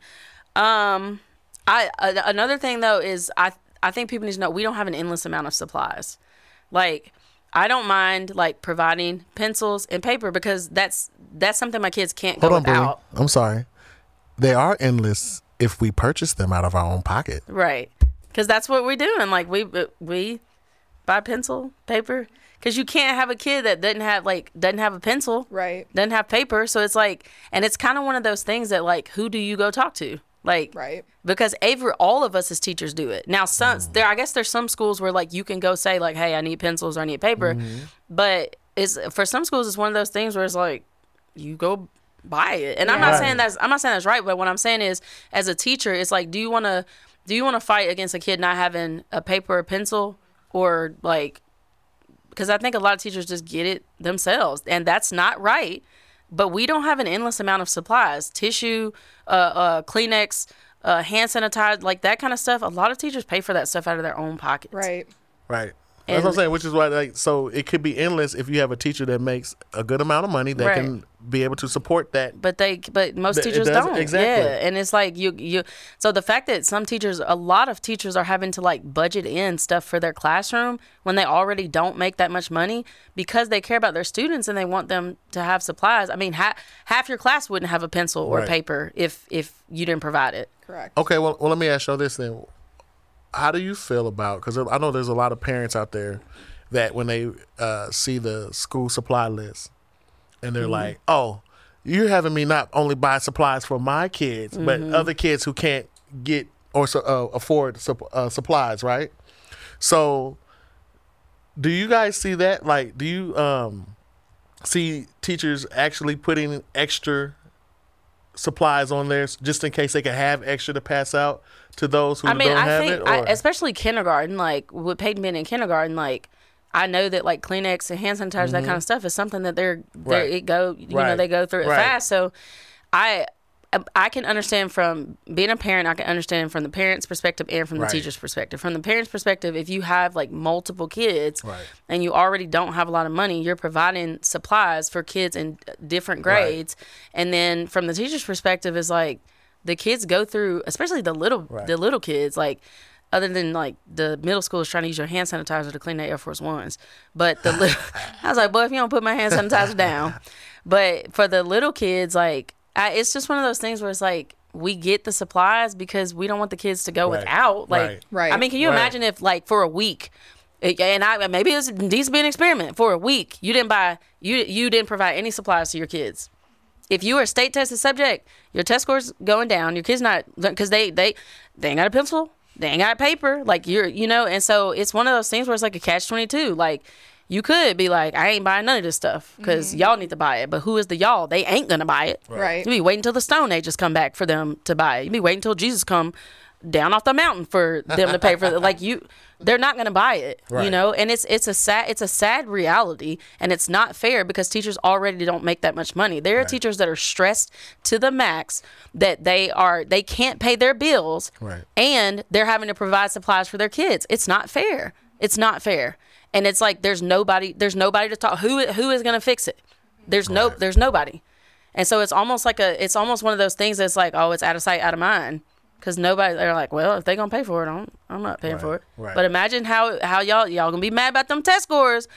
Another thing though is I think people need to know we don't have an endless amount of supplies. Like, I don't mind like providing pencils and paper because that's something my kids can't go Hold on, Billy. without. I'm sorry. They are endless if we purchase them out of our own pocket. Right. Because that's what we're doing. Like we buy pencil, paper. Because you can't have a kid that doesn't have a pencil, Right. doesn't have paper. So it's like, and it's kind of one of those things that like, who do you go talk to? Like, Right. because all of us as teachers do it. Now, I guess there's some schools where like you can go say like, hey, I need pencils or I need paper. But for some schools, it's one of those things where it's like, you go buy it. And I'm not saying that's right. But what I'm saying is, as a teacher, it's like, do you want to fight against a kid not having a paper or pencil, or like, because I think a lot of teachers just get it themselves, and that's not right. But we don't have an endless amount of supplies, tissue, Kleenex, hand sanitizer, like that kind of stuff. A lot of teachers pay for that stuff out of their own pockets. Right. Right. That's what I'm saying, which is why, like, so it could be endless if you have a teacher that makes a good amount of money that Right. can be able to support that. But most It teachers doesn't- don't. exactly. Yeah, and it's like so the fact that a lot of teachers are having to like budget in stuff for their classroom when they already don't make that much money because they care about their students and they want them to have supplies. I mean, half your class wouldn't have a pencil or Right. paper if you didn't provide it. Correct. Okay, well, let me ask you this then. How do you feel about, because I know there's a lot of parents out there that when they see the school supply list and they're like, oh, you're having me not only buy supplies for my kids, but other kids who can't get or afford supplies, right? So do you guys see that? Like, do you see teachers actually putting extra supplies on there just in case they can have extra to pass out to those who don't have it? Or? Especially kindergarten, like with Peyton being in kindergarten, like I know that like Kleenex and hand sanitizer, that kind of stuff is something that they go through it fast. So I can understand from being a parent, I can understand from the parent's perspective and from the teacher's perspective. From the parent's perspective, if you have like multiple kids and you already don't have a lot of money, you're providing supplies for kids in different grades. And then from the teacher's perspective is like the kids go through, especially the little kids, like other than like the middle school is trying to use your hand sanitizer to clean their Air Force Ones. But I was like, boy, if you don't put my hand sanitizer down. But for the little kids, like, it's just one of those things where it's like we get the supplies because we don't want the kids to go without. Like, Right. I mean, can you imagine if like for a week, maybe it needs to be an experiment for a week. You didn't provide any supplies to your kids. If you are a state tested subject, your test score's going down. Your kid's not, because they ain't got a pencil, they ain't got paper. Like and so it's one of those things where it's like a catch-22. Like, you could be like, I ain't buying none of this stuff because y'all need to buy it. But who is the y'all? They ain't going to buy it. Right. You be waiting until the Stone Ages come back for them to buy it. You be waiting until Jesus come down off the mountain for them to pay for it. Like, they're not going to buy it, and it's a sad reality, and it's not fair because teachers already don't make that much money. There are teachers that are stressed to the max that they can't pay their bills and they're having to provide supplies for their kids. It's not fair. It's not fair. And it's like there's nobody to talk. Who is going to fix it? There's nobody. And so it's almost one of those things that's like, oh, it's out of sight, out of mind. Because they're like, well, if they're going to pay for it, I'm not paying for it. Right. But imagine how y'all going to be mad about them test scores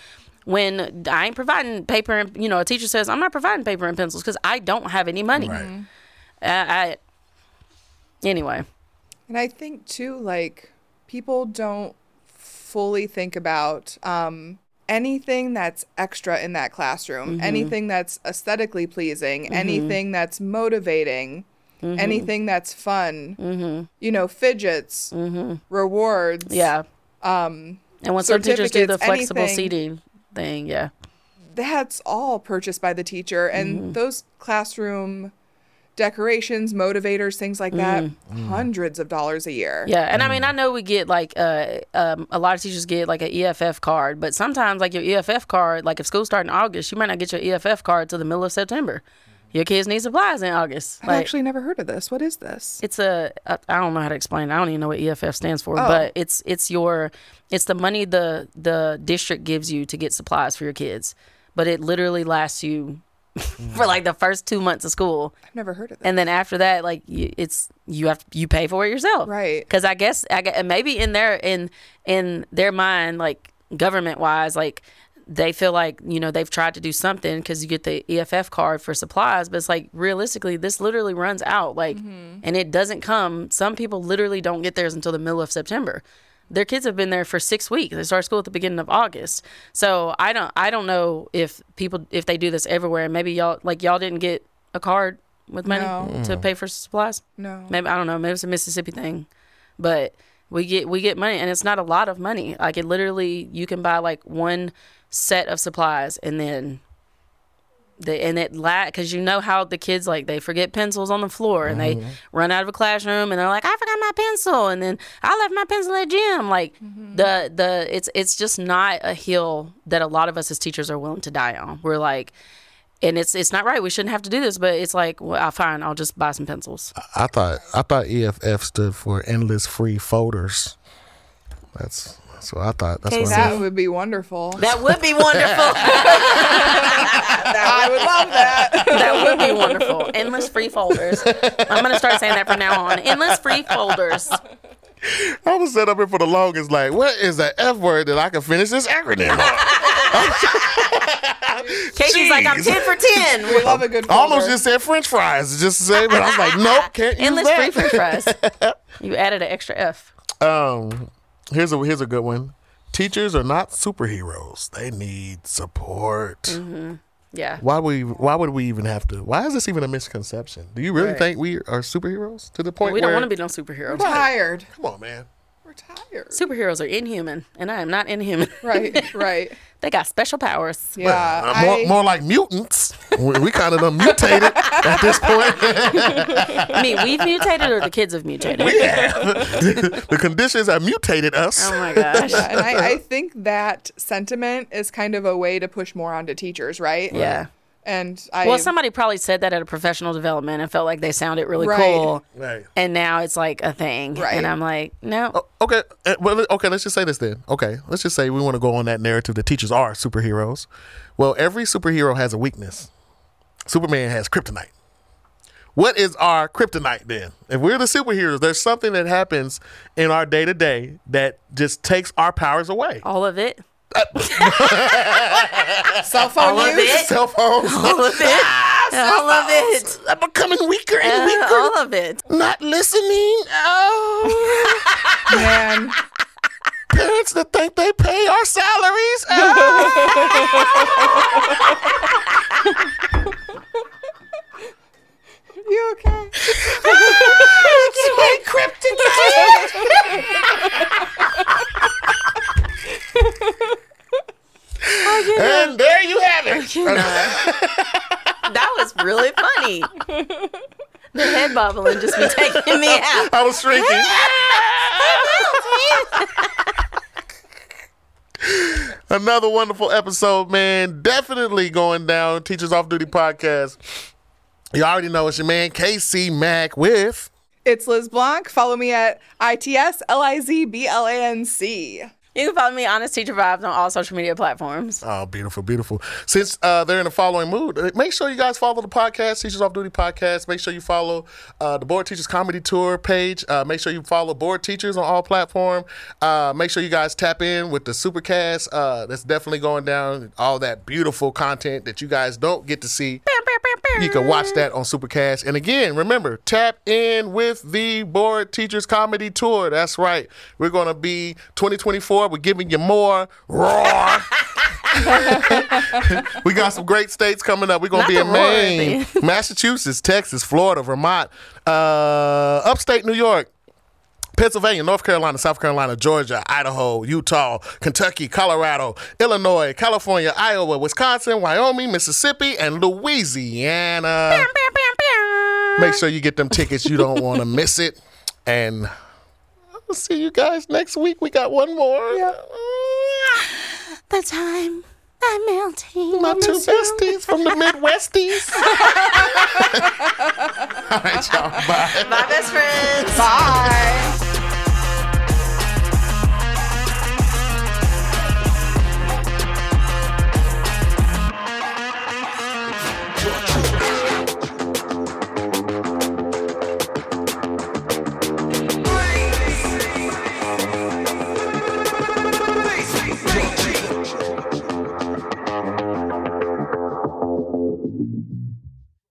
when I ain't providing paper and, a teacher says, I'm not providing paper and pencils because I don't have any money. Right. Anyway. And I think too, like, people don't fully think about anything that's extra in that classroom, anything that's aesthetically pleasing, anything that's motivating, anything that's fun, fidgets, rewards. Yeah. And when some teachers do the flexible anything, seating thing, yeah. That's all purchased by the teacher. And those classroom decorations, motivators, things like that, hundreds of dollars a year. Yeah, and I mean, I know we get like a lot of teachers get like an EFF card, but sometimes like your EFF card, like if school starts in August, you might not get your EFF card till the middle of September. Your kids need supplies in August. I've actually never heard of this. What is this? It's I don't know how to explain it. I don't even know what EFF stands for, but it's the money the district gives you to get supplies for your kids, but it literally lasts you for like the first 2 months of school. I've never heard of that. And then after that, like you pay for it yourself, right? Because I guess maybe in their mind, like government wise, like they feel like they've tried to do something because you get the EFF card for supplies, but it's like realistically this literally runs out, like, and it doesn't come. Some people literally don't get theirs until the middle of September. Their kids have been there for 6 weeks. They start school at the beginning of August. So I don't know if they do this everywhere. Maybe y'all didn't get a card with money to pay for supplies. No. Maybe, I don't know. Maybe it's a Mississippi thing, but we get money, and it's not a lot of money. Like it literally, you can buy like one set of supplies, and then because how the kids, like, they forget pencils on the floor and they run out of a classroom and they're like, I forgot my pencil, and then I left my pencil at gym. Like it's just not a hill that a lot of us as teachers are willing to die on. We're like, and it's not right. We shouldn't have to do this, but it's like, well, fine, I'll just buy some pencils. I thought EFF stood for endless free folders. That's what I thought. That's what that would be wonderful. That would be wonderful. I would love that. That would be wonderful. Endless free folders. I'm going to start saying that from now on. Endless free folders. I was set up here for the longest, like, what is the F word that I can finish this acronym on? Casey's like, I'm 10 for 10. We love a good folder. I almost just said French fries, just to say, but I was like, nope, can't use Endless that. free French fries. You added an extra F. Here's a good one. Teachers are not superheroes. They need support. Yeah. Why would we even have to? Why is this even a misconception? Do you really think we are superheroes to the point We where don't want to be no superhero. We're tired. Come on, man. We're tired. Superheroes are inhuman, and I am not inhuman. Right. They got special powers. Yeah. More like mutants. We kind of done mutated at this point. I mean, we've mutated, or the kids have mutated? We have. The conditions have mutated us. Oh my gosh. Yeah, and I think that sentiment is kind of a way to push more onto teachers, right? Yeah. And somebody probably said that at a professional development and felt like they sounded really Right. cool. Right. And now it's like a thing. Right. And I'm like, no. Okay. Well, okay. Let's just say this then. Okay. Let's just say we want to go on that narrative that teachers are superheroes. Well, every superhero has a weakness. Superman has kryptonite. What is our kryptonite then? If we're the superheroes, there's something that happens in our day to day that just takes our powers away. All of it. cell phone All of use. it. Cell phones. All of it. All of it. I'm becoming weaker and weaker. All of it. Not listening. Oh. Man. Parents that think they pay our salaries. You okay? It's my kryptonite. And there you have it. That was really funny. The head bobbling just be taking me out. I was shrinking. Another wonderful episode, man. Definitely going down. Teachers Off Duty podcast. You already know it's your man KC Mack with. It's Liz Blanc. Follow me at ITSLIZBLANC. You can follow me, Honest Teacher Vibes, on all social media platforms. Oh, beautiful, beautiful. Since they're in the following mood, make sure you guys follow the podcast, Teachers Off Duty Podcast. Make sure you follow the Board Teachers Comedy Tour page. Make sure you follow Board Teachers on all platforms. Make sure you guys tap in with the Supercast. That's definitely going down. All that beautiful content that you guys don't get to see. You can watch that on Supercast. And again, remember, tap in with the Board Teachers Comedy Tour. That's right. We're going to be 2024. We're giving you more roar. We got some great states coming up. We're going to be in Maine, Massachusetts, Texas, Florida, Vermont, upstate New York, Pennsylvania, North Carolina, South Carolina, Georgia, Idaho, Utah, Kentucky, Colorado, Illinois, California, Iowa, Wisconsin, Wyoming, Mississippi, and Louisiana. Make sure you get them tickets. You don't want to miss it. And I'll see you guys next week. We got one more. Yeah. The time I'm melting. My two besties from the Midwesties. All right, y'all. Bye. Bye, best friends. Bye.